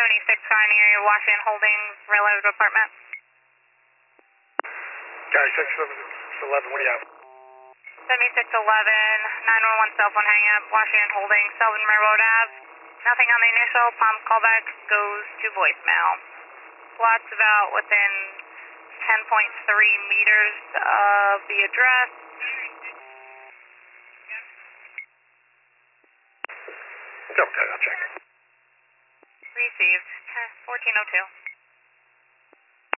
76 car near your Washington Holdings Railroad Department. Gary 611, what do you have? 7611, 911 cell phone hang up, Washington Holdings, Selvin Railroad Ave. Nothing on the initial, Palms callback goes to voicemail. Slot's about within 10.3 meters of the address. Okay, I'll check. Received, 1402.